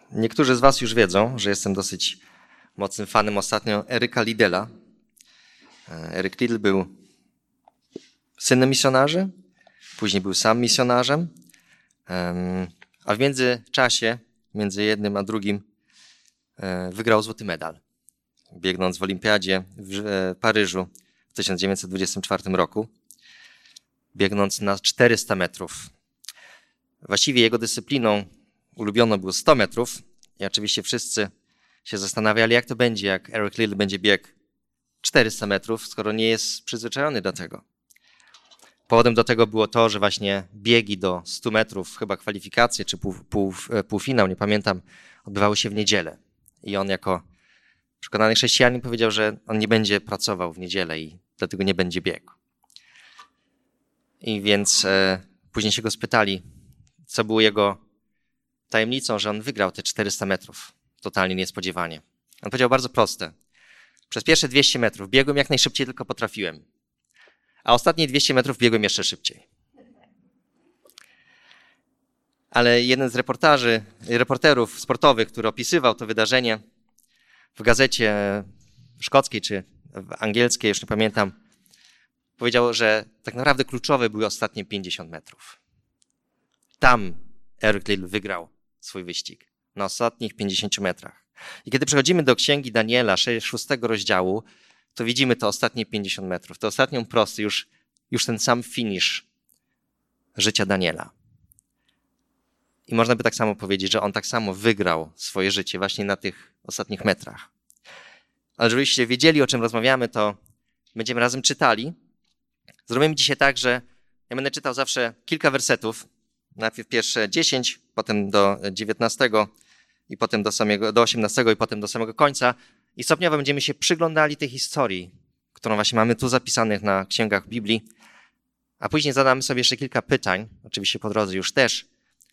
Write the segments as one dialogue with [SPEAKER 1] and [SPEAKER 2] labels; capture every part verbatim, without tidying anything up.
[SPEAKER 1] Niektórzy z was już wiedzą, że jestem dosyć mocnym fanem ostatnio Eryka Liddella. Eryk Liddell był synem misjonarzy, później był sam misjonarzem, a w międzyczasie, między jednym a drugim, wygrał złoty medal, biegnąc w olimpiadzie w Paryżu w tysiąc dziewięćset dwudziestym czwartym roku, biegnąc na czterysta metrów. Właściwie jego dyscypliną ulubioną było sto metrów i oczywiście wszyscy się zastanawiali, jak to będzie, jak Eryk Liddell będzie biegł czterysta metrów, skoro nie jest przyzwyczajony do tego. Powodem do tego było to, że właśnie biegi do stu metrów, chyba kwalifikacje czy pół, pół, półfinał, nie pamiętam, odbywały się w niedzielę. I on jako przekonany chrześcijanin powiedział, że on nie będzie pracował w niedzielę i dlatego nie będzie biegł. I więc e, później się go spytali, co było jego tajemnicą, że on wygrał te czterysta metrów totalnie niespodziewanie. On powiedział bardzo proste. Przez pierwsze dwieście metrów biegłem jak najszybciej tylko potrafiłem, a ostatnie dwieście metrów biegłem jeszcze szybciej. Ale jeden z reportaży, reporterów sportowych, który opisywał to wydarzenie w gazecie szkockiej czy angielskiej, już nie pamiętam, powiedział, że tak naprawdę kluczowe były ostatnie pięćdziesiąt metrów. Tam Eryk Liddell wygrał swój wyścig, na ostatnich pięćdziesięciu metrach. I kiedy przechodzimy do Księgi Daniela, szóstego rozdziału, to widzimy to ostatnie pięćdziesiąt metrów, to ostatnią prostą, już, już ten sam finisz życia Daniela. I można by tak samo powiedzieć, że on tak samo wygrał swoje życie właśnie na tych ostatnich metrach. Ale żebyście wiedzieli, o czym rozmawiamy, to będziemy razem czytali. Zrobimy dzisiaj tak, że ja będę czytał zawsze kilka wersetów, najpierw pierwsze dziesięć, potem do dziewiętnastego i potem do samego, do osiemnastego i potem do samego końca. I stopniowo będziemy się przyglądali tej historii, którą właśnie mamy tu zapisanych na księgach Biblii. A później zadamy sobie jeszcze kilka pytań, oczywiście po drodze już też.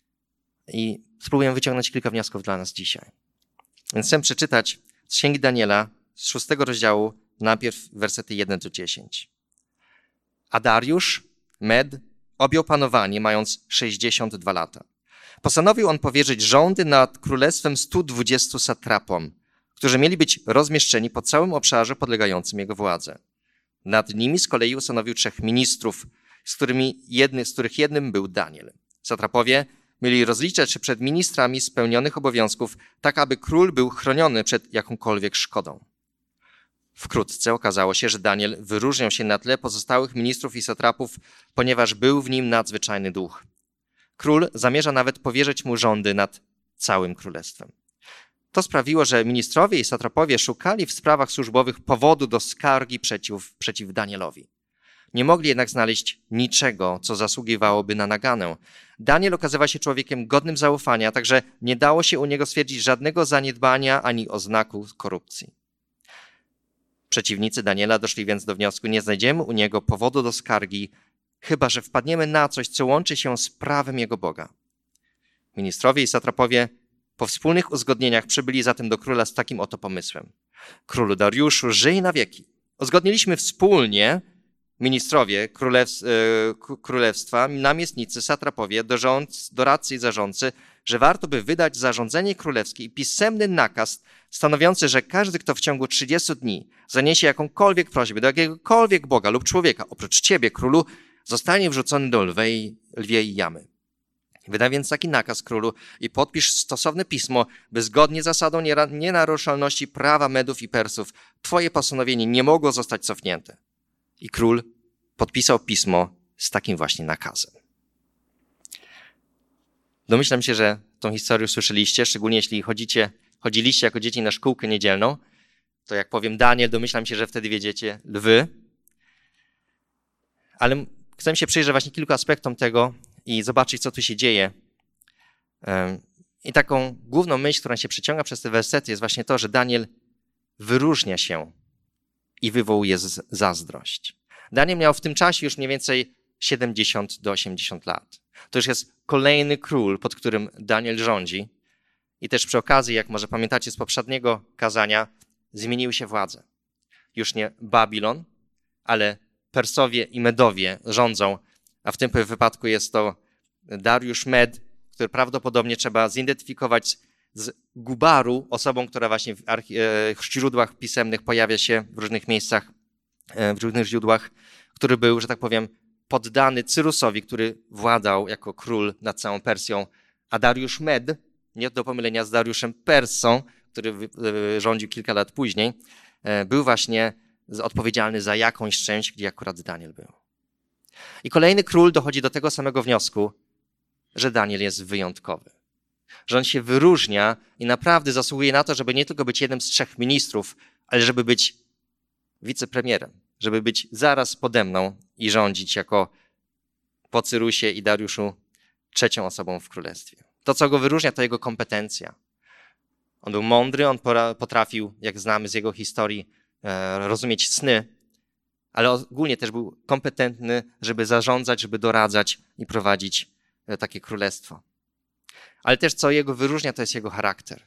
[SPEAKER 1] I spróbujemy wyciągnąć kilka wniosków dla nas dzisiaj. Więc chcę przeczytać z Księgi Daniela z szóstego rozdziału, najpierw wersety jeden do dziesięciu. A Dariusz, Med, objął panowanie, mając sześćdziesiąt dwa lata. Postanowił on powierzyć rządy nad królestwem stu dwudziestu satrapom, którzy mieli być rozmieszczeni po całym obszarze podlegającym jego władzę. Nad nimi z kolei ustanowił trzech ministrów, z, którymi jedny, z których jednym był Daniel. Satrapowie mieli rozliczać się przed ministrami spełnionych obowiązków, tak aby król był chroniony przed jakąkolwiek szkodą. Wkrótce okazało się, że Daniel wyróżniał się na tle pozostałych ministrów i satrapów, ponieważ był w nim nadzwyczajny duch. Król zamierza nawet powierzyć mu rządy nad całym królestwem. To sprawiło, że ministrowie i satrapowie szukali w sprawach służbowych powodu do skargi przeciw, przeciw Danielowi. Nie mogli jednak znaleźć niczego, co zasługiwałoby na naganę. Daniel okazywał się człowiekiem godnym zaufania, także nie dało się u niego stwierdzić żadnego zaniedbania ani oznaku korupcji. Przeciwnicy Daniela doszli więc do wniosku, nie znajdziemy u niego powodu do skargi, chyba że wpadniemy na coś, co łączy się z prawem jego Boga. Ministrowie i satrapowie po wspólnych uzgodnieniach przybyli zatem do króla z takim oto pomysłem. Królu Dariuszu, żyj na wieki. Uzgodniliśmy wspólnie, ministrowie królewstw, królestwa, namiestnicy, satrapowie, dorządcy, doradcy i zarządcy, że warto by wydać zarządzenie królewskie i pisemny nakaz stanowiący, że każdy, kto w ciągu trzydziestu dni zaniesie jakąkolwiek prośbę do jakiegokolwiek Boga lub człowieka, oprócz ciebie, królu, zostanie wrzucony do lwej, lwiej jamy. Wydaj więc taki nakaz królu i podpisz stosowne pismo, by zgodnie z zasadą nienaruszalności prawa Medów i Persów twoje postanowienie nie mogło zostać cofnięte. I król podpisał pismo z takim właśnie nakazem. Domyślam się, że tą historię słyszeliście, szczególnie jeśli chodzicie, chodziliście jako dzieci na szkółkę niedzielną, to jak powiem Daniel, domyślam się, że wtedy wiedziecie lwy. Ale chcę się przyjrzeć właśnie kilku aspektom tego i zobaczyć, co tu się dzieje. I taką główną myśl, która się przeciąga przez te wersety, jest właśnie to, że Daniel wyróżnia się i wywołuje zazdrość. Daniel miał w tym czasie już mniej więcej siedemdziesiąt do osiemdziesięciu lat. To już jest kolejny król, pod którym Daniel rządzi. I też przy okazji, jak może pamiętacie z poprzedniego kazania, zmieniły się władze. Już nie Babilon, ale Persowie i Medowie rządzą, a w tym wypadku jest to Dariusz Med, który prawdopodobnie trzeba zidentyfikować z Gubaru, osobą, która właśnie w, w źródłach pisemnych pojawia się w różnych miejscach, w różnych źródłach, który był, że tak powiem, poddany Cyrusowi, który władał jako król nad całą Persją, a Dariusz Med, nie do pomylenia z Dariuszem Persą, który rządził kilka lat później, był właśnie odpowiedzialny za jakąś część, gdzie akurat Daniel był. I kolejny król dochodzi do tego samego wniosku, że Daniel jest wyjątkowy. Że on się wyróżnia i naprawdę zasługuje na to, żeby nie tylko być jednym z trzech ministrów, ale żeby być wicepremierem, żeby być zaraz pode mną i rządzić jako po Cyrusie i Dariuszu trzecią osobą w królestwie. To, co go wyróżnia, to jego kompetencja. On był mądry, on potrafił, jak znamy z jego historii, rozumieć sny, ale ogólnie też był kompetentny, żeby zarządzać, żeby doradzać i prowadzić takie królestwo. Ale też co jego wyróżnia, to jest jego charakter.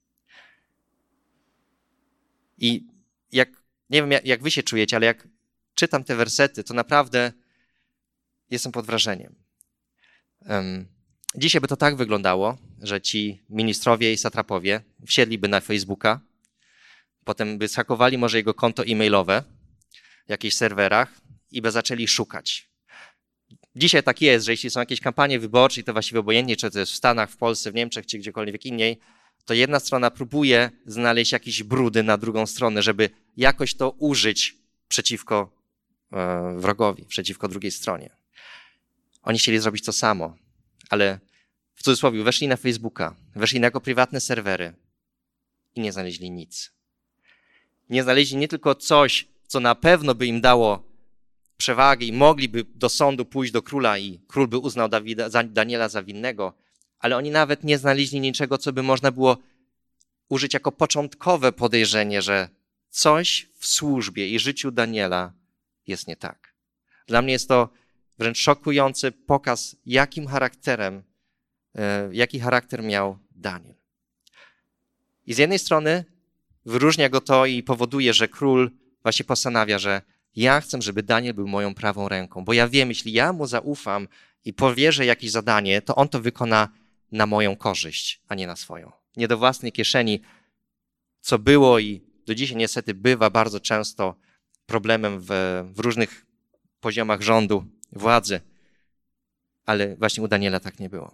[SPEAKER 1] I jak, nie wiem jak wy się czujecie, ale jak czytam te wersety, to naprawdę jestem pod wrażeniem. Um, dzisiaj by to tak wyglądało, że ci ministrowie i satrapowie wsiedliby na Facebooka, potem by zhakowali może jego konto e-mailowe w jakichś serwerach i by zaczęli szukać. Dzisiaj tak jest, że jeśli są jakieś kampanie wyborcze i to właściwie obojętnie, czy to jest w Stanach, w Polsce, w Niemczech, czy gdziekolwiek indziej, to jedna strona próbuje znaleźć jakieś brudy na drugą stronę, żeby jakoś to użyć przeciwko e, wrogowi, przeciwko drugiej stronie. Oni chcieli zrobić to samo, ale w cudzysłowie weszli na Facebooka, weszli na jego prywatne serwery i nie znaleźli nic. Nie znaleźli nie tylko coś, co na pewno by im dało przewagę i mogliby do sądu pójść do króla i król by uznał Dawida, Daniela za winnego, ale oni nawet nie znaleźli niczego, co by można było użyć jako początkowe podejrzenie, że coś w służbie i życiu Daniela jest nie tak. Dla mnie jest to wręcz szokujący pokaz, jakim charakterem, jaki charakter miał Daniel. I z jednej strony wyróżnia go to i powoduje, że król właśnie postanawia, że ja chcę, żeby Daniel był moją prawą ręką, bo ja wiem, jeśli ja mu zaufam i powierzę jakieś zadanie, to on to wykona na moją korzyść, a nie na swoją. Nie do własnej kieszeni, co było i do dzisiaj niestety bywa bardzo często problemem w, w różnych poziomach rządu, władzy, ale właśnie u Daniela tak nie było.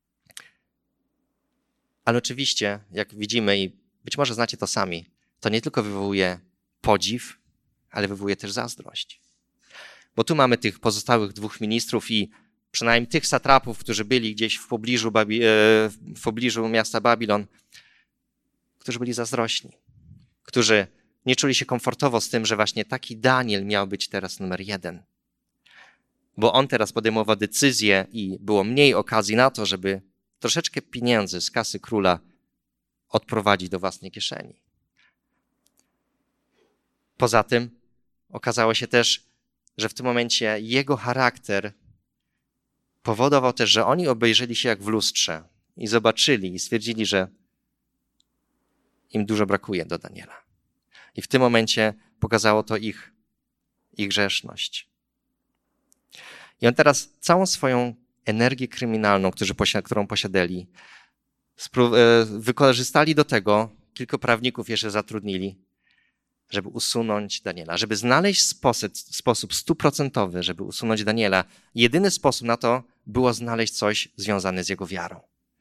[SPEAKER 1] Ale oczywiście, jak widzimy i być może znacie to sami, to nie tylko wywołuje podziw, ale wywołuje też zazdrość. Bo tu mamy tych pozostałych dwóch ministrów i przynajmniej tych satrapów, którzy byli gdzieś w pobliżu, Babi- w pobliżu miasta Babilon, którzy byli zazdrośni, którzy nie czuli się komfortowo z tym, że właśnie taki Daniel miał być teraz numer jeden. Bo on teraz podejmował decyzję i było mniej okazji na to, żeby troszeczkę pieniędzy z kasy króla odprowadzić do własnej kieszeni. Poza tym okazało się też, że w tym momencie jego charakter powodował też, że oni obejrzeli się jak w lustrze i zobaczyli i stwierdzili, że im dużo brakuje do Daniela. I w tym momencie pokazało to ich, ich grzeszność. I on teraz całą swoją energię kryminalną, którą posiadali, wykorzystali do tego, kilku prawników jeszcze zatrudnili, żeby usunąć Daniela, żeby znaleźć sposób, sposób stuprocentowy, żeby usunąć Daniela. Jedyny sposób na to było znaleźć coś związane z jego wiarą.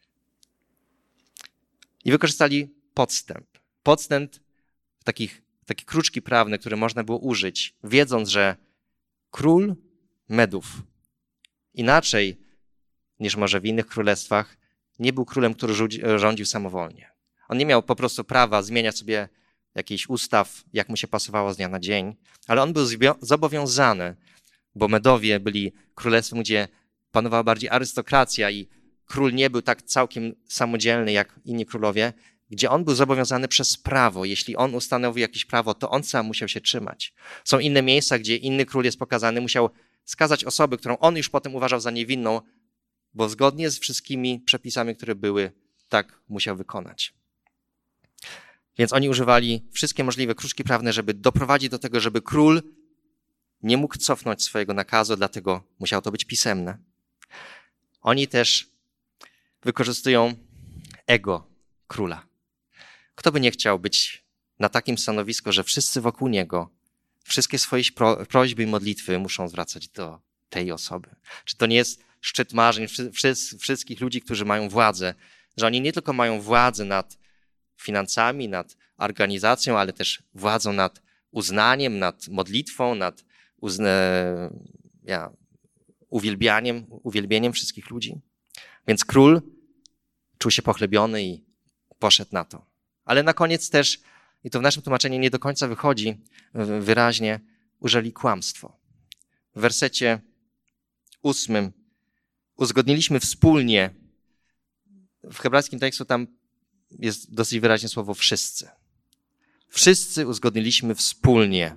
[SPEAKER 1] I wykorzystali podstęp. Podstęp takich, takie kruczki prawne, które można było użyć, wiedząc, że król Medów inaczej niż może w innych królestwach nie był królem, który rządził samowolnie. On nie miał po prostu prawa zmieniać sobie jakichś ustaw, jak mu się pasowało z dnia na dzień, ale on był zobowiązany, bo Medowie byli królestwem, gdzie panowała bardziej arystokracja i król nie był tak całkiem samodzielny jak inni królowie, gdzie on był zobowiązany przez prawo. Jeśli on ustanowił jakieś prawo, to on sam musiał się trzymać. Są inne miejsca, gdzie inny król jest pokazany, musiał skazać osobę, którą on już potem uważał za niewinną, bo zgodnie z wszystkimi przepisami, które były, tak musiał wykonać. Więc oni używali wszystkie możliwe kruczki prawne, żeby doprowadzić do tego, żeby król nie mógł cofnąć swojego nakazu, dlatego musiało to być pisemne. Oni też wykorzystują ego, króla. Kto by nie chciał być na takim stanowisku, że wszyscy wokół niego, wszystkie swoje pro, prośby i modlitwy muszą zwracać do tej osoby? Czy to nie jest szczyt marzeń wszy, wszystkich ludzi, którzy mają władzę, że oni nie tylko mają władzę nad finansami, nad organizacją, ale też władzą nad uznaniem, nad modlitwą, nad uzna, ja, uwielbianiem, uwielbieniem wszystkich ludzi? Więc król czuł się pochlebiony i poszedł na to. Ale na koniec też, i to w naszym tłumaczeniu nie do końca wychodzi wyraźnie, użyli kłamstwo. W wersecie ósmym uzgodniliśmy wspólnie, w hebrajskim tekstu tam jest dosyć wyraźnie słowo wszyscy. Wszyscy uzgodniliśmy wspólnie.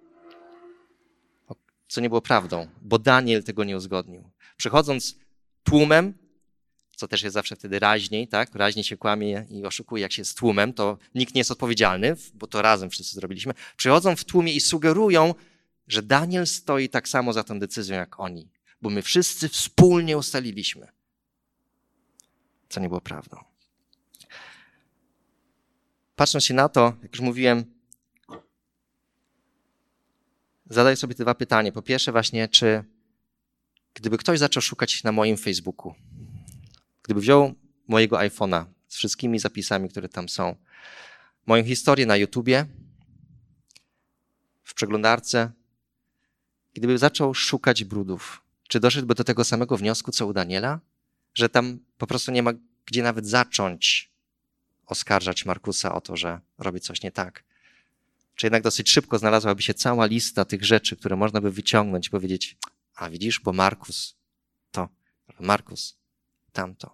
[SPEAKER 1] Co nie było prawdą, bo Daniel tego nie uzgodnił. Przychodząc tłumem, co też jest zawsze wtedy raźniej, tak? Raźniej się kłamie i oszukuje, jak się jest tłumem, to nikt nie jest odpowiedzialny, bo to razem wszyscy zrobiliśmy. Przychodzą w tłumie i sugerują, że Daniel stoi tak samo za tą decyzją jak oni, bo my wszyscy wspólnie ustaliliśmy. Co nie było prawdą. Patrząc się na to, jak już mówiłem, zadaję sobie te dwa pytania. Po pierwsze właśnie, czy gdyby ktoś zaczął szukać na moim Facebooku, gdyby wziął mojego iPhone'a z wszystkimi zapisami, które tam są, moją historię na YouTubie, w przeglądarce, gdyby zaczął szukać brudów, czy doszedłby do tego samego wniosku, co u Daniela? Że tam po prostu nie ma gdzie nawet zacząć oskarżać Markusa o to, że robi coś nie tak. Czy jednak dosyć szybko znalazłaby się cała lista tych rzeczy, które można by wyciągnąć i powiedzieć, a widzisz, bo Markus to, Markus tamto.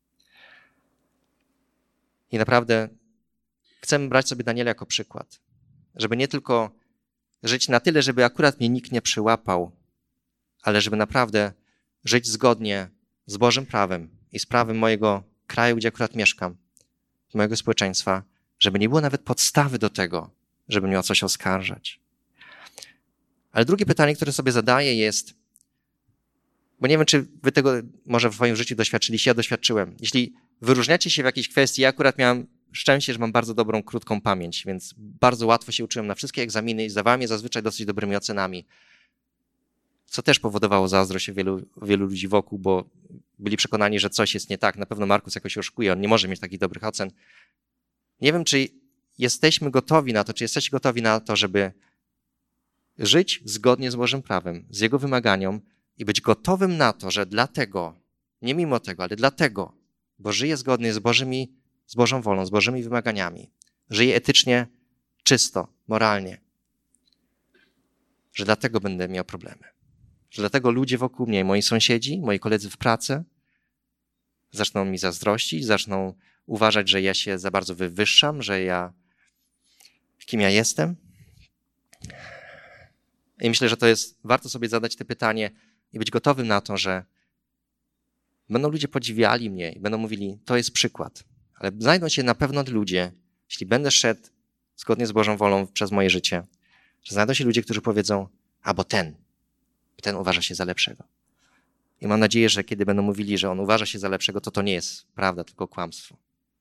[SPEAKER 1] I naprawdę chcemy brać sobie Daniela jako przykład, żeby nie tylko żyć na tyle, żeby akurat mnie nikt nie przyłapał, ale żeby naprawdę żyć zgodnie z Bożym prawem i z prawem mojego kraju, gdzie akurat mieszkam, mojego społeczeństwa, żeby nie było nawet podstawy do tego, żeby mnie o coś oskarżać. Ale drugie pytanie, które sobie zadaję jest, bo nie wiem, czy wy tego może w swoim życiu doświadczyliście, ja doświadczyłem. Jeśli wyróżniacie się w jakiejś kwestii, ja akurat miałem szczęście, że mam bardzo dobrą, krótką pamięć, więc bardzo łatwo się uczyłem na wszystkie egzaminy i zdawałem je zazwyczaj dosyć dobrymi ocenami, co też powodowało zazdrość wielu, wielu ludzi wokół, bo byli przekonani, że coś jest nie tak. Na pewno Markus jakoś oszukuje, on nie może mieć takich dobrych ocen. Nie wiem, czy jesteśmy gotowi na to, czy jesteście gotowi na to, żeby żyć zgodnie z Bożym prawem, z Jego wymaganiom i być gotowym na to, że dlatego, nie mimo tego, ale dlatego, bo żyję zgodnie z Bożymi, z Bożą wolą, z Bożymi wymaganiami, żyję etycznie, czysto, moralnie, że dlatego będę miał problemy. Że dlatego ludzie wokół mnie, moi sąsiedzi, moi koledzy w pracy zaczną mi zazdrościć, zaczną uważać, że ja się za bardzo wywyższam, że ja, kim ja jestem. I myślę, że to jest, warto sobie zadać to pytanie i być gotowym na to, że będą ludzie podziwiali mnie i będą mówili, to jest przykład. Ale znajdą się na pewno ludzie, jeśli będę szedł zgodnie z Bożą wolą przez moje życie, że znajdą się ludzie, którzy powiedzą, a bo ten, ten uważa się za lepszego. I mam nadzieję, że kiedy będą mówili, że on uważa się za lepszego, to to nie jest prawda, tylko kłamstwo.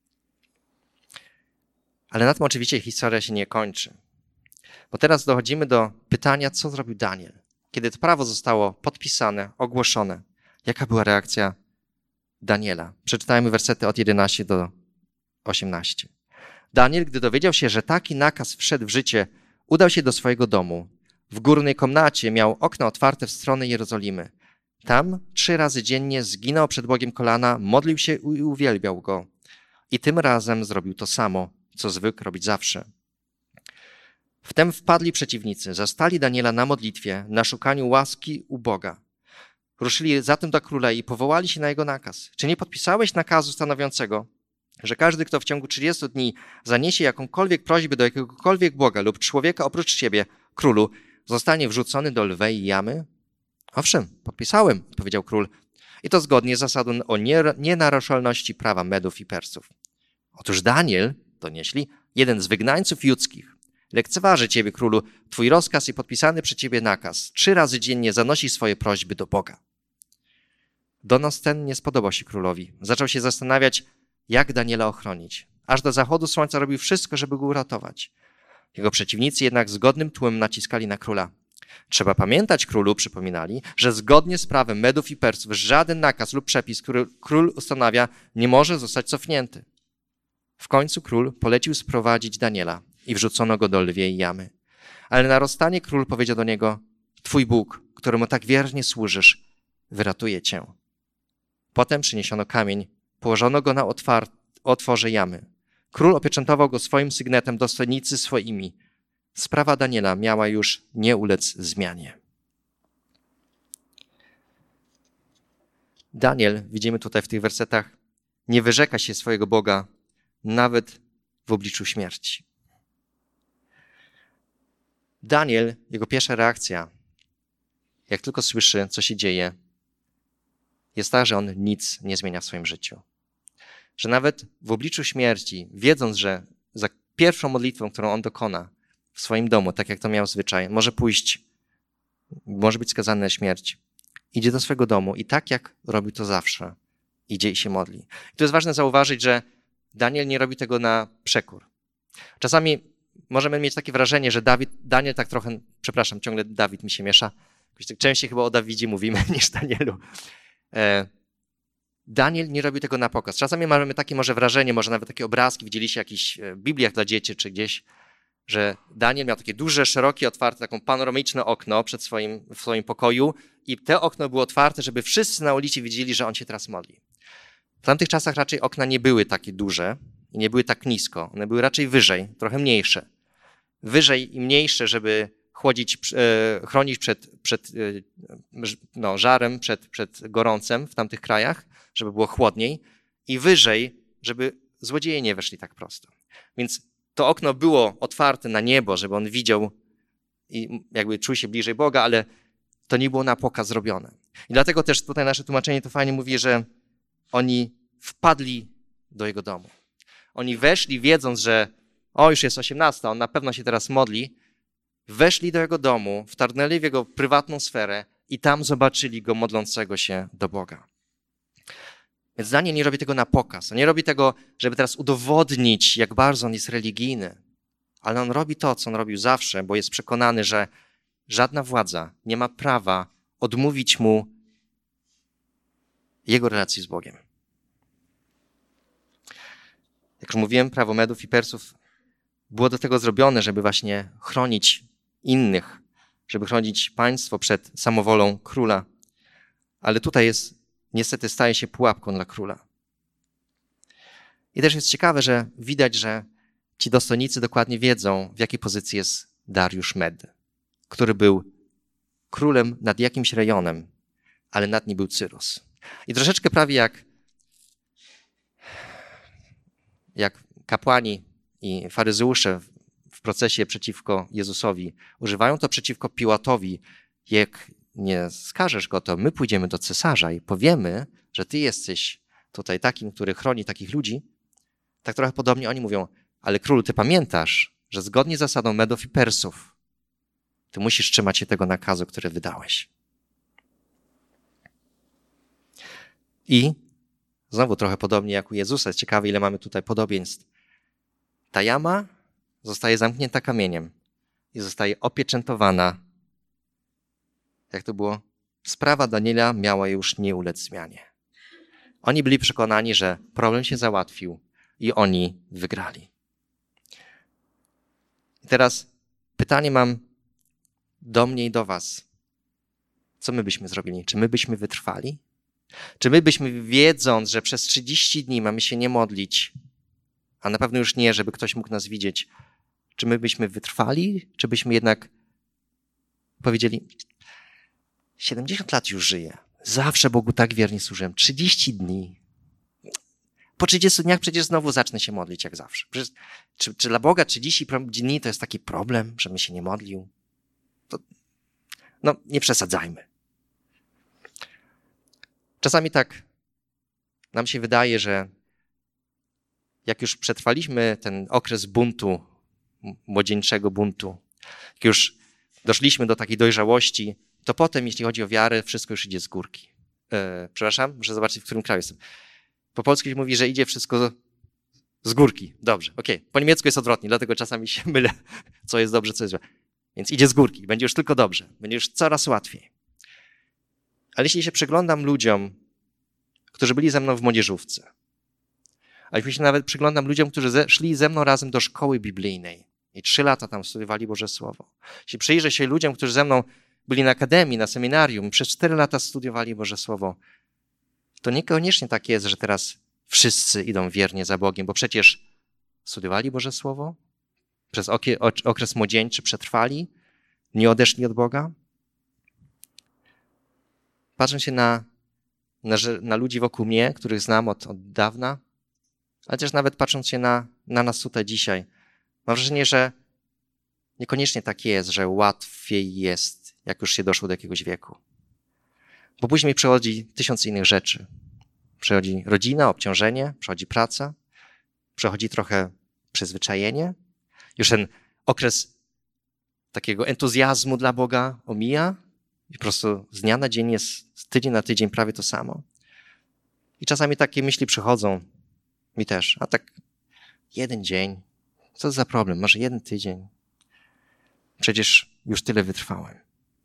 [SPEAKER 1] Ale na tym oczywiście historia się nie kończy. Bo teraz dochodzimy do pytania, co zrobił Daniel. Kiedy to prawo zostało podpisane, ogłoszone, jaka była reakcja Daniela? Przeczytajmy wersety od jedenastego do osiemnastego. Daniel, gdy dowiedział się, że taki nakaz wszedł w życie, udał się do swojego domu. W górnej komnacie miał okna otwarte w stronę Jerozolimy. Tam trzy razy dziennie zginął przed Bogiem kolana, modlił się i uwielbiał Go. I tym razem zrobił to samo, co zwykł robić zawsze. Wtem wpadli przeciwnicy, zastali Daniela na modlitwie, na szukaniu łaski u Boga. Ruszyli zatem do króla i powołali się na jego nakaz. Czy nie podpisałeś nakazu stanowiącego, że każdy, kto w ciągu trzydziestu dni zaniesie jakąkolwiek prośbę do jakiegokolwiek Boga lub człowieka oprócz ciebie, królu, zostanie wrzucony do lwej jamy? Owszem, podpisałem, powiedział król. I to zgodnie z zasadą o nienaruszalności prawa Medów i Persów. Otóż Daniel, donieśli, jeden z wygnańców judzkich, lekceważy ciebie, królu, twój rozkaz i podpisany przez ciebie nakaz. Trzy razy dziennie zanosi swoje prośby do Boga. Donos ten nie spodobał się królowi. Zaczął się zastanawiać, jak Daniela ochronić. Aż do zachodu słońca robił wszystko, żeby go uratować. Jego przeciwnicy jednak zgodnym tłem naciskali na króla. Trzeba pamiętać, królu, przypominali, że zgodnie z prawem Medów i Persów żaden nakaz lub przepis, który król ustanawia, nie może zostać cofnięty. W końcu król polecił sprowadzić Daniela i wrzucono go do lwiej jamy. Ale na rozstanie król powiedział do niego: Twój Bóg, któremu tak wiernie służysz, wyratuje cię. Potem przyniesiono kamień, położono go na otwar- otworze jamy. Król opieczętował go swoim sygnetem, dostojnicy swoimi. Sprawa Daniela miała już nie ulec zmianie. Daniel, widzimy tutaj w tych wersetach, nie wyrzeka się swojego Boga nawet w obliczu śmierci. Daniel, jego pierwsza reakcja, jak tylko słyszy, co się dzieje, jest ta, że on nic nie zmienia w swoim życiu. Że nawet w obliczu śmierci, wiedząc, że za pierwszą modlitwą, którą on dokona w swoim domu, tak jak to miał zwyczaj, może pójść, może być skazany na śmierć, idzie do swojego domu i tak jak robi to zawsze, idzie i się modli. I to jest ważne zauważyć, że Daniel nie robi tego na przekór. Czasami możemy mieć takie wrażenie, że Dawid, Daniel tak trochę, przepraszam, ciągle Dawid mi się miesza, częściej chyba o Dawidzie mówimy niż Danielu. Daniel nie robi tego na pokaz. Czasami mamy takie może wrażenie, może nawet takie obrazki, widzieliście w jakichś Bibliach dla dzieci czy gdzieś, że Daniel miał takie duże, szerokie, otwarte, taką panoramiczne okno przed swoim, w swoim pokoju i to okno było otwarte, żeby wszyscy na ulicy widzieli, że on się teraz modli. W tamtych czasach raczej okna nie były takie duże i nie były tak nisko. One były raczej wyżej, trochę mniejsze. Wyżej i mniejsze, żeby chłodzić, e, chronić przed, przed e, no, żarem, przed, przed gorącem w tamtych krajach, żeby było chłodniej, i wyżej, żeby złodzieje nie weszli tak prosto. Więc to okno było otwarte na niebo, żeby on widział i jakby czuł się bliżej Boga, ale to nie było na pokaz zrobione. I dlatego też tutaj nasze tłumaczenie to fajnie mówi, że oni wpadli do jego domu. Oni weszli wiedząc, że o, już jest osiemnasta, on na pewno się teraz modli. Weszli do jego domu, wtargnęli w jego prywatną sferę i tam zobaczyli go modlącego się do Boga. Więc Daniel nie robi tego na pokaz. On nie robi tego, żeby teraz udowodnić, jak bardzo on jest religijny. Ale on robi to, co on robił zawsze, bo jest przekonany, że żadna władza nie ma prawa odmówić mu jego relacji z Bogiem. Jak już mówiłem, prawo Medów i Persów było do tego zrobione, żeby właśnie chronić innych, żeby chronić państwo przed samowolą króla. Ale tutaj jest, niestety staje się pułapką dla króla. I też jest ciekawe, że widać, że ci dostojnicy dokładnie wiedzą, w jakiej pozycji jest Dariusz Med, który był królem nad jakimś rejonem, ale nad nim był Cyrus. I troszeczkę prawie jak, jak kapłani i faryzeusze w procesie przeciwko Jezusowi używają to przeciwko Piłatowi. Jak nie skażesz go, to my pójdziemy do cesarza i powiemy, że ty jesteś tutaj takim, który chroni takich ludzi. Tak trochę podobnie oni mówią, ale królu, ty pamiętasz, że zgodnie z zasadą Medów i Persów ty musisz trzymać się tego nakazu, który wydałeś. I znowu trochę podobnie jak u Jezusa. Jest ciekawe, ile mamy tutaj podobieństw. Ta jama zostaje zamknięta kamieniem i zostaje opieczętowana. Jak to było? Sprawa Daniela miała już nie ulec zmianie. Oni byli przekonani, że problem się załatwił i oni wygrali. I teraz pytanie mam do mnie i do was. Co my byśmy zrobili? Czy my byśmy wytrwali? Czy my byśmy, wiedząc, że przez trzydzieści dni mamy się nie modlić, a na pewno już nie, żeby ktoś mógł nas widzieć, czy my byśmy wytrwali, czy byśmy jednak powiedzieli, siedemdziesiąt lat już żyję, zawsze Bogu tak wiernie służyłem, trzydzieści dni. Po trzydziestu dniach przecież znowu zacznę się modlić jak zawsze. Przecież, czy, czy dla Boga trzydzieści dni to jest taki problem, żebym się nie modlił? To, no, nie przesadzajmy. Czasami tak nam się wydaje, że jak już przetrwaliśmy ten okres buntu, młodzieńczego buntu, jak już doszliśmy do takiej dojrzałości, to potem, jeśli chodzi o wiarę, wszystko już idzie z górki. E, przepraszam, muszę zobaczyć, w którym kraju jestem. Po polsku się mówi, że idzie wszystko Z górki. Dobrze, okej. Okay. Po niemiecku jest odwrotnie, dlatego czasami się mylę, co jest dobrze, co jest złe. Więc idzie z górki. Będzie już tylko dobrze. Będzie już coraz łatwiej. Ale jeśli się przyglądam ludziom, którzy byli ze mną w młodzieżówce, a jeśli się nawet przyglądam ludziom, którzy ze, szli ze mną razem do szkoły biblijnej i trzy lata tam studiowali Boże Słowo. Jeśli przyjrzę się ludziom, którzy ze mną byli na akademii, na seminarium, przez cztery lata studiowali Boże Słowo, to niekoniecznie tak jest, że teraz wszyscy idą wiernie za Bogiem, bo przecież studiowali Boże Słowo, przez okres młodzieńczy przetrwali, nie odeszli od Boga. Patrzę się na, na, na ludzi wokół mnie, których znam od, od dawna, ale też nawet patrząc się na, na nas tutaj dzisiaj, mam wrażenie, że niekoniecznie tak jest, że łatwiej jest, jak już się doszło do jakiegoś wieku. Bo później przychodzi tysiąc innych rzeczy. Przychodzi rodzina, obciążenie, przychodzi praca, przychodzi trochę przyzwyczajenie. Już ten okres takiego entuzjazmu dla Boga omija i po prostu z dnia na dzień jest, z tydzień na tydzień prawie to samo. I czasami takie myśli przychodzą mi też, a tak jeden dzień, co za problem, może jeden tydzień. Przecież już tyle wytrwałem.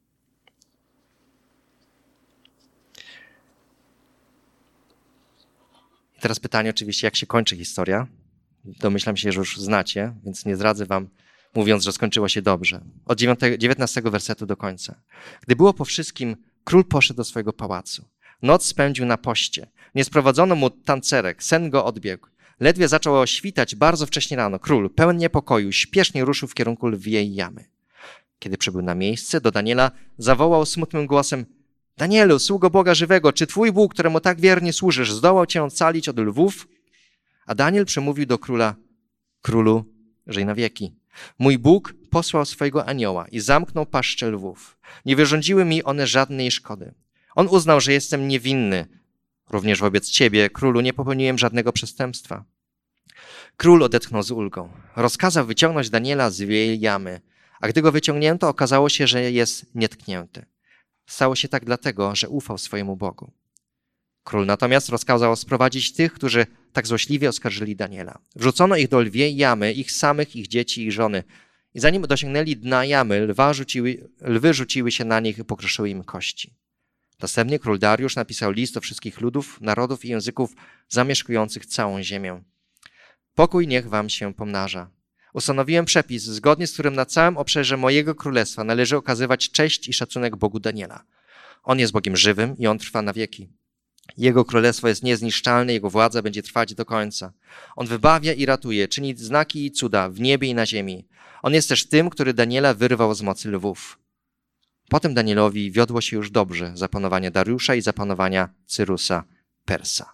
[SPEAKER 1] I teraz pytanie oczywiście, jak się kończy historia. Domyślam się, że już znacie, więc nie zdradzę wam, mówiąc, że skończyło się dobrze. Od dziewiętnastego wersetu do końca. Gdy było po wszystkim, król poszedł do swojego pałacu. Noc spędził na poście. Nie sprowadzono mu tancerek, sen go odbiegł. Ledwie zaczęło świtać bardzo wcześnie rano. Król, pełen niepokoju, śpiesznie ruszył w kierunku lwiej jamy. Kiedy przybył na miejsce, do Daniela zawołał smutnym głosem: Danielu, sługo Boga żywego, czy twój Bóg, któremu tak wiernie służysz, zdołał cię ocalić od lwów? A Daniel przemówił do króla: Królu, żyj na wieki. Mój Bóg posłał swojego anioła i zamknął paszczę lwów. Nie wyrządziły mi one żadnej szkody. On uznał, że jestem niewinny. Również wobec ciebie, królu, nie popełniłem żadnego przestępstwa. Król odetchnął z ulgą. Rozkazał wyciągnąć Daniela z lwiej jamy, a gdy go wyciągnięto, okazało się, że jest nietknięty. Stało się tak dlatego, że ufał swojemu Bogu. Król natomiast rozkazał sprowadzić tych, którzy tak złośliwie oskarżyli Daniela. Wrzucono ich do lwiej jamy, ich samych, ich dzieci i żony. I zanim dosięgnęli dna jamy, lwa rzuciły, lwy rzuciły się na nich i pokruszyły im kości. Następnie król Dariusz napisał list do wszystkich ludów, narodów i języków zamieszkujących całą ziemię. Pokój niech wam się pomnaża. Ustanowiłem przepis, zgodnie z którym na całym obszarze mojego królestwa należy okazywać cześć i szacunek Bogu Daniela. On jest Bogiem żywym i on trwa na wieki. Jego królestwo jest niezniszczalne, jego władza będzie trwać do końca. On wybawia i ratuje, czyni znaki i cuda w niebie i na ziemi. On jest też tym, który Daniela wyrwał z mocy lwów. Potem Danielowi wiodło się już dobrze za panowania Dariusza i za panowania Cyrusa Persa.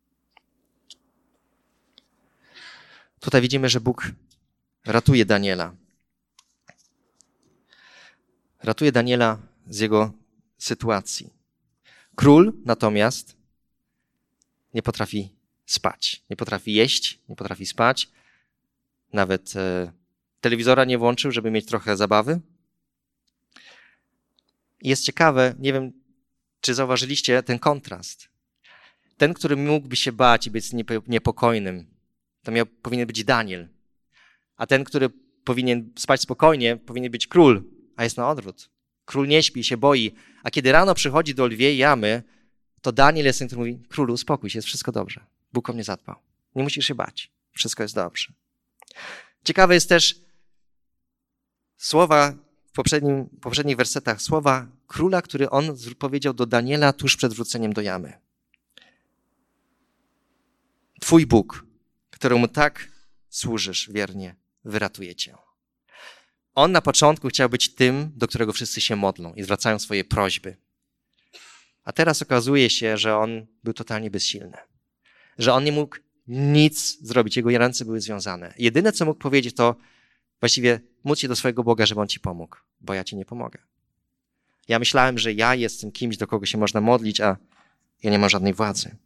[SPEAKER 1] Tutaj widzimy, że Bóg ratuje Daniela. Ratuje Daniela z jego sytuacji. Król natomiast nie potrafi spać, nie potrafi jeść, nie potrafi spać. Nawet e, telewizora nie włączył, żeby mieć trochę zabawy. I jest ciekawe, nie wiem, czy zauważyliście ten kontrast. Ten, który mógłby się bać i być niepokojnym, to miał, powinien być Daniel. A ten, który powinien spać spokojnie, powinien być król, a jest na odwrót. Król nie śpi, się boi, a kiedy rano przychodzi do lwiej jamy, to Daniel jest ten, który mówi: królu, uspokój się, jest wszystko dobrze. Bóg o mnie zadbał. Nie musisz się bać. Wszystko jest dobrze. Ciekawe jest też słowa w poprzednim, poprzednich wersetach, słowa króla, który on powiedział do Daniela tuż przed wrzuceniem do jamy. Twój Bóg, któremu tak służysz wiernie, wyratuje cię. On na początku chciał być tym, do którego wszyscy się modlą i zwracają swoje prośby. A teraz okazuje się, że on był totalnie bezsilny. Że on nie mógł nic zrobić. Jego ręce były związane. Jedyne, co mógł powiedzieć, to właściwie módl się do swojego Boga, żeby on ci pomógł, bo ja ci nie pomogę. Ja myślałem, że ja jestem kimś, do kogo się można modlić, a ja nie mam żadnej władzy.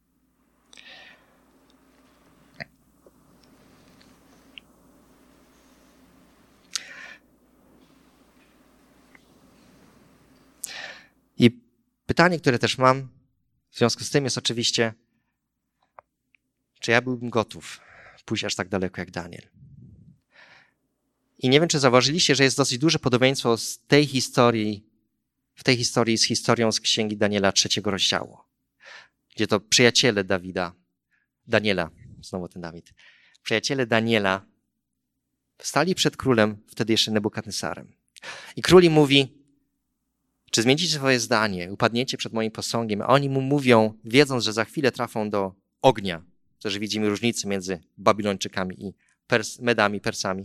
[SPEAKER 1] I pytanie, które też mam w związku z tym jest oczywiście, czy ja byłbym gotów pójść aż tak daleko jak Daniel. I nie wiem, czy zauważyliście, że jest dosyć duże podobieństwo z tej historii, w tej historii z historią z Księgi Daniela trzeciego rozdziału, gdzie to przyjaciele Dawida, Daniela, znowu ten Dawid, przyjaciele Daniela stali przed królem, wtedy jeszcze Nebukadnesarem. I król im mówi, czy zmienicie swoje zdanie, upadniecie przed moim posągiem, a oni mu mówią, wiedząc, że za chwilę trafią do ognia, to że widzimy różnicę między Babilończykami i Pers- Medami, Persami.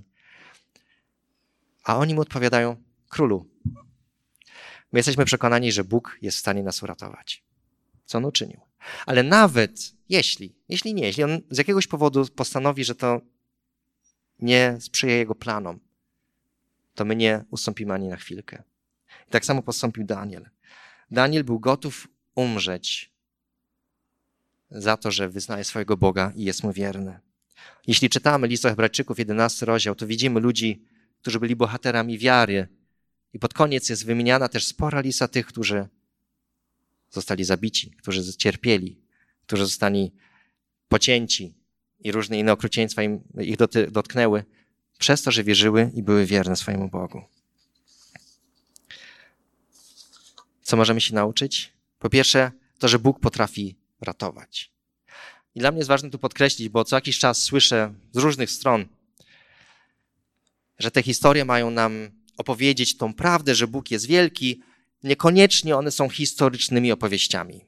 [SPEAKER 1] A oni mu odpowiadają, królu, my jesteśmy przekonani, że Bóg jest w stanie nas uratować. Co on uczynił? Ale nawet jeśli, jeśli nie, jeśli on z jakiegoś powodu postanowi, że to nie sprzyja jego planom, to my nie ustąpimy ani na chwilkę. I tak samo postąpił Daniel. Daniel był gotów umrzeć za to, że wyznaje swojego Boga i jest mu wierny. Jeśli czytamy list do Hebrajczyków, jedenasty rozdział, to widzimy ludzi, którzy byli bohaterami wiary. I pod koniec jest wymieniana też spora lista tych, którzy zostali zabici, którzy cierpieli, którzy zostali pocięci i różne inne okrucieństwa im, ich doty, dotknęły, przez to, że wierzyły i były wierne swojemu Bogu. Co możemy się nauczyć? Po pierwsze, to, że Bóg potrafi ratować. I dla mnie jest ważne tu podkreślić, bo co jakiś czas słyszę z różnych stron, że te historie mają nam opowiedzieć tą prawdę, że Bóg jest wielki. Niekoniecznie one są historycznymi opowieściami.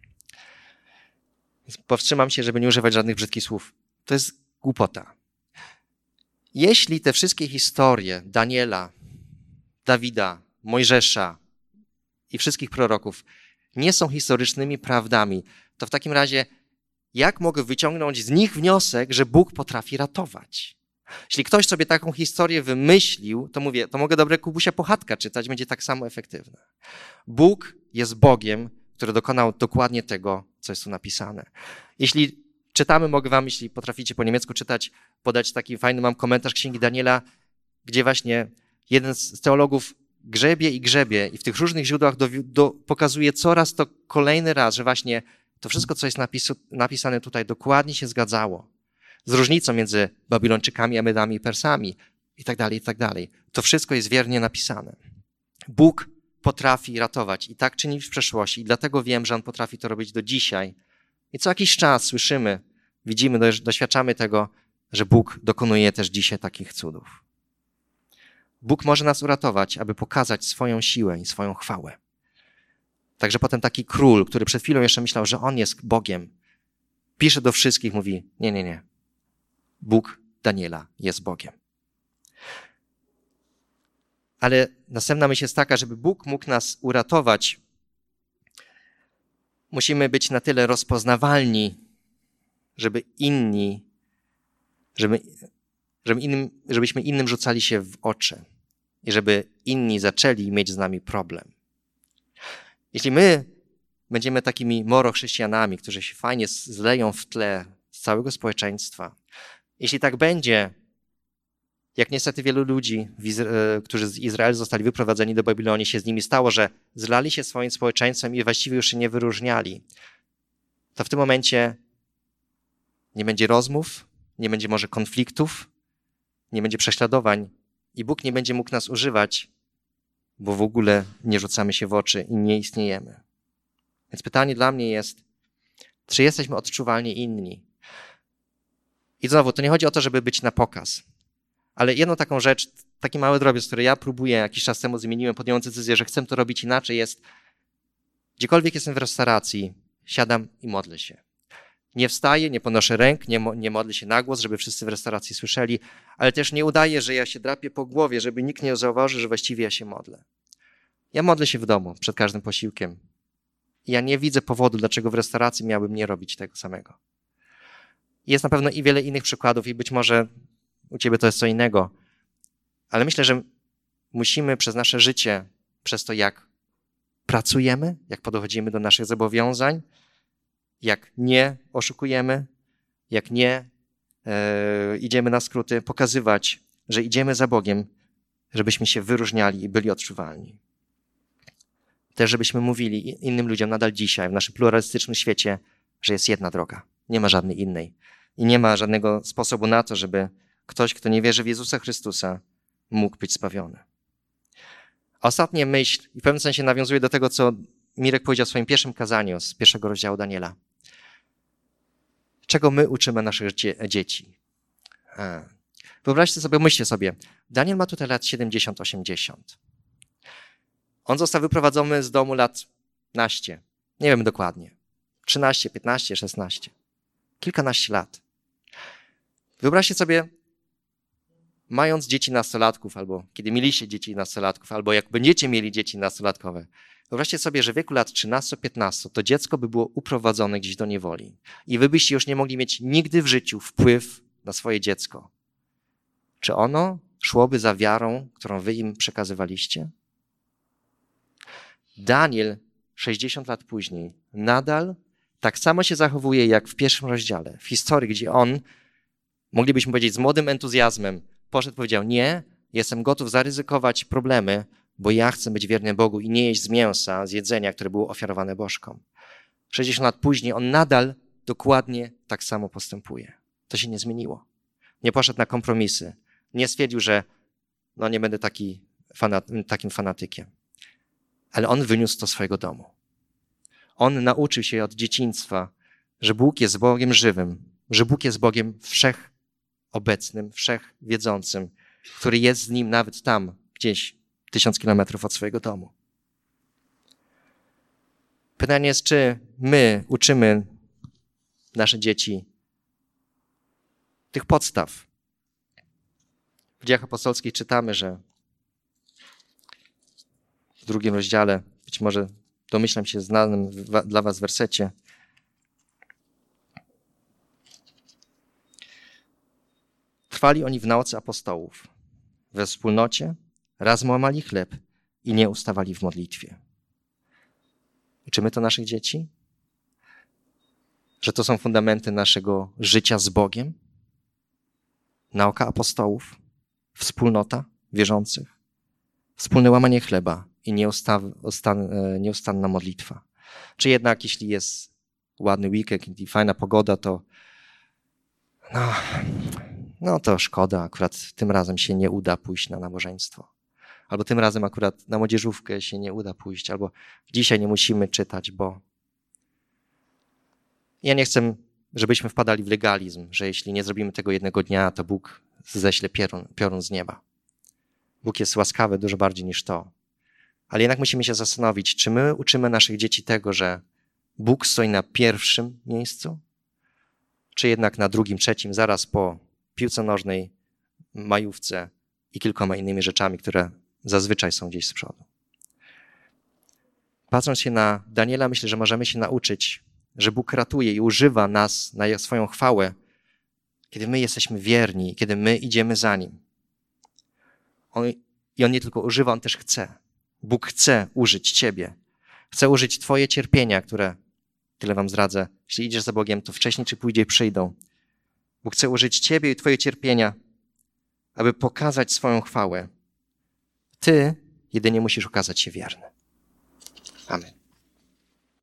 [SPEAKER 1] Powstrzymam się, żeby nie używać żadnych brzydkich słów. To jest głupota. Jeśli te wszystkie historie Daniela, Dawida, Mojżesza i wszystkich proroków nie są historycznymi prawdami, to w takim razie jak mogę wyciągnąć z nich wniosek, że Bóg potrafi ratować? Jeśli ktoś sobie taką historię wymyślił, to mówię, to mogę dobre Kubusia Puchatka czytać, będzie tak samo efektywne. Bóg jest Bogiem, który dokonał dokładnie tego, co jest tu napisane. Jeśli czytamy, mogę wam, jeśli potraficie po niemiecku czytać, podać taki fajny mam komentarz Księgi Daniela, gdzie właśnie jeden z teologów grzebie i grzebie i w tych różnych źródłach do, do, pokazuje coraz to kolejny raz, że właśnie to wszystko, co jest napis, napisane tutaj, dokładnie się zgadzało. Z różnicą między Babilończykami, Medami i Persami i tak dalej, i tak dalej. To wszystko jest wiernie napisane. Bóg potrafi ratować i tak czynił w przeszłości i dlatego wiem, że On potrafi to robić do dzisiaj. I co jakiś czas słyszymy, widzimy, doświadczamy tego, że Bóg dokonuje też dzisiaj takich cudów. Bóg może nas uratować, aby pokazać swoją siłę i swoją chwałę. Także potem taki król, który przed chwilą jeszcze myślał, że on jest Bogiem, pisze do wszystkich, mówi, nie, nie, nie. Bóg Daniela jest Bogiem. Ale następna myśl jest taka, żeby Bóg mógł nas uratować, musimy być na tyle rozpoznawalni, żeby inni, żeby, żeby innym, żebyśmy innym rzucali się w oczy i żeby inni zaczęli mieć z nami problem. Jeśli my będziemy takimi morochrześcijanami, którzy się fajnie zleją w tle z całego społeczeństwa, jeśli tak będzie, jak niestety wielu ludzi, którzy z Izraela zostali wyprowadzeni do Babilonii, się z nimi stało, że zlali się swoim społeczeństwem i właściwie już się nie wyróżniali, to w tym momencie nie będzie rozmów, nie będzie może konfliktów, nie będzie prześladowań i Bóg nie będzie mógł nas używać, bo w ogóle nie rzucamy się w oczy i nie istniejemy. Więc pytanie dla mnie jest, czy jesteśmy odczuwalnie inni? I znowu, to nie chodzi o to, żeby być na pokaz. Ale jedną taką rzecz, taki mały drobiazg, który ja próbuję, jakiś czas temu zmieniłem, podjąłem decyzję, że chcę to robić inaczej, jest gdziekolwiek jestem w restauracji, siadam i modlę się. Nie wstaję, nie podnoszę ręk, nie, mo- nie modlę się na głos, żeby wszyscy w restauracji słyszeli, ale też nie udaję, że ja się drapię po głowie, żeby nikt nie zauważył, że właściwie ja się modlę. Ja modlę się w domu przed każdym posiłkiem. Ja nie widzę powodu, dlaczego w restauracji miałbym nie robić tego samego. Jest na pewno i wiele innych przykładów i być może u ciebie to jest co innego, ale myślę, że musimy przez nasze życie, przez to jak pracujemy, jak podchodzimy do naszych zobowiązań, jak nie oszukujemy, jak nie e, idziemy na skróty, pokazywać, że idziemy za Bogiem, żebyśmy się wyróżniali i byli odczuwalni. Też żebyśmy mówili innym ludziom nadal dzisiaj, w naszym pluralistycznym świecie, że jest jedna droga, nie ma żadnej innej. i nie ma żadnego sposobu na to, żeby ktoś, kto nie wierzy w Jezusa Chrystusa, mógł być zbawiony. A ostatnia myśl, i w pewnym sensie nawiązuje do tego, co Mirek powiedział w swoim pierwszym kazaniu z pierwszego rozdziału Daniela. Czego my uczymy naszych dzie- dzieci? A. Wyobraźcie sobie, myślcie sobie, Daniel ma tutaj lat siedemdziesiąt osiemdziesiąt. On został wyprowadzony z domu lat naście, nie wiem dokładnie, trzynaście, piętnaście, szesnaście, kilkanaście lat. Wyobraźcie sobie, mając dzieci nastolatków, albo kiedy mieliście dzieci nastolatków, albo jak będziecie mieli dzieci nastolatkowe, wyobraźcie sobie, że w wieku lat trzynastu piętnastu to dziecko by było uprowadzone gdzieś do niewoli i wy byście już nie mogli mieć nigdy w życiu wpływ na swoje dziecko. Czy ono szłoby za wiarą, którą wy im przekazywaliście? Daniel sześćdziesiąt lat później nadal tak samo się zachowuje jak w pierwszym rozdziale, w historii, gdzie on, moglibyśmy powiedzieć z młodym entuzjazmem, poszedł i powiedział, nie, jestem gotów zaryzykować problemy, bo ja chcę być wierny Bogu i nie jeść z mięsa, z jedzenia, które było ofiarowane bożkom. sześćdziesiąt lat później on nadal dokładnie tak samo postępuje. To się nie zmieniło. Nie poszedł na kompromisy. Nie stwierdził, że no nie będę taki fanat- takim fanatykiem. Ale on wyniósł to swojego domu. On nauczył się od dzieciństwa, że Bóg jest Bogiem żywym, że Bóg jest Bogiem wszechobecnym, wszechwiedzącym, który jest z nim nawet tam, gdzieś tysiąc kilometrów od swojego domu. Pytanie jest, czy my uczymy nasze dzieci tych podstaw. W Dziejach Apostolskich czytamy, że w drugim rozdziale, być może domyślam się znanym dla was wersecie, trwali oni w nauce apostołów, we wspólnocie, razem łamali chleb i nie ustawali w modlitwie. Uczymy to naszych dzieci? Że to są fundamenty naszego życia z Bogiem? Nauka apostołów, wspólnota wierzących, wspólne łamanie chleba i nieustaw, ostan, nieustanna modlitwa. Czy jednak jeśli jest ładny weekend i fajna pogoda, to no, no to szkoda, akurat tym razem się nie uda pójść na nabożeństwo. Albo tym razem akurat na młodzieżówkę się nie uda pójść, albo dzisiaj nie musimy czytać, bo ja nie chcę, żebyśmy wpadali w legalizm, że jeśli nie zrobimy tego jednego dnia, to Bóg ześle piorun, piorun z nieba. Bóg jest łaskawy dużo bardziej niż to. Ale jednak musimy się zastanowić, czy my uczymy naszych dzieci tego, że Bóg stoi na pierwszym miejscu, czy jednak na drugim, trzecim, zaraz po piłce nożnej, majówce i kilkoma innymi rzeczami, które zazwyczaj są gdzieś z przodu. Patrząc się na Daniela, myślę, że możemy się nauczyć, że Bóg ratuje i używa nas na swoją chwałę, kiedy my jesteśmy wierni, kiedy my idziemy za Nim. On, I On nie tylko używa, On też chce. Bóg chce użyć ciebie. Chce użyć twoje cierpienia, które, tyle wam zdradzę, jeśli idziesz za Bogiem, to wcześniej czy później przyjdą. Bóg chce użyć ciebie i twoje cierpienia, aby pokazać swoją chwałę. Ty jedynie musisz okazać się wierny. Amen.